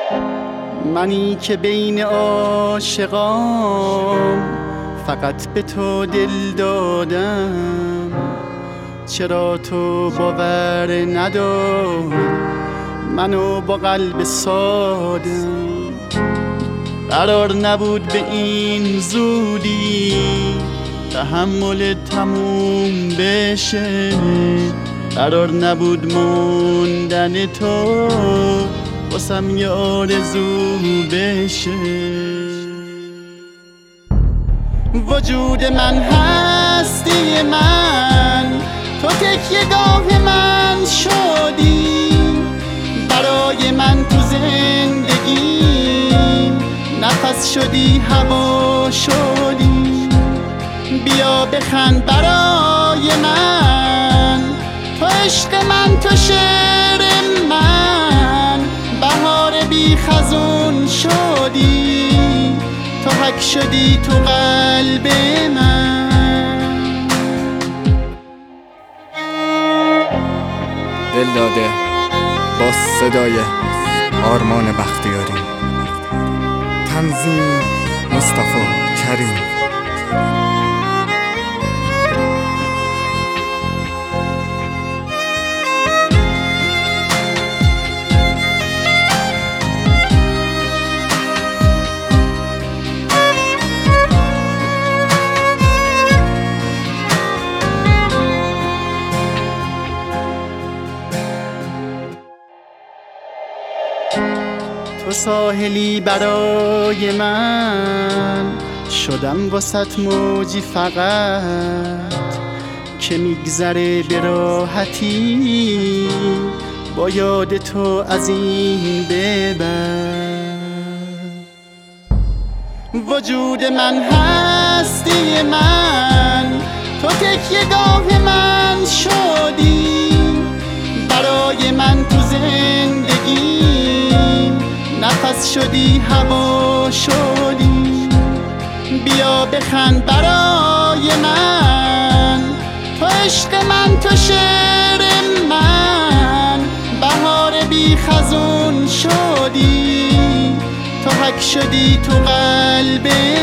منی که بین عاشقام فقط به تو دل دادم، چرا تو باور نداری منو با قلب سادم؟ قرار نبود به این زودی تحمل تموم بشه، قرار نبود موندن تو واسم یه آرزو بشه. وجود من هستی من، تو تکیه‌گاه من شدی، برای من تو زندگیم نفس شدی، هوا شدی. بیا بخند برای من، تو عشق من، تو شعر من، بهار بی خزون شدی، تو حک شدی تو قلب من. دل داده با صدای آرمان بختیاری، تنظیم مصطفی کریم. تو ساحلی برای من، شدم واسط موجی فقط که میگذره به راحتی با یاد تو از این به بعد. وجود من هستی من، تو تکیه‌گاه من شدی، برای من تو زندگی نفس شدی، هوا شدی. بیا بخند برای من، تو عشق من، تو شعر من، بهار بی خزون شدی، تو حک شدی تو قلب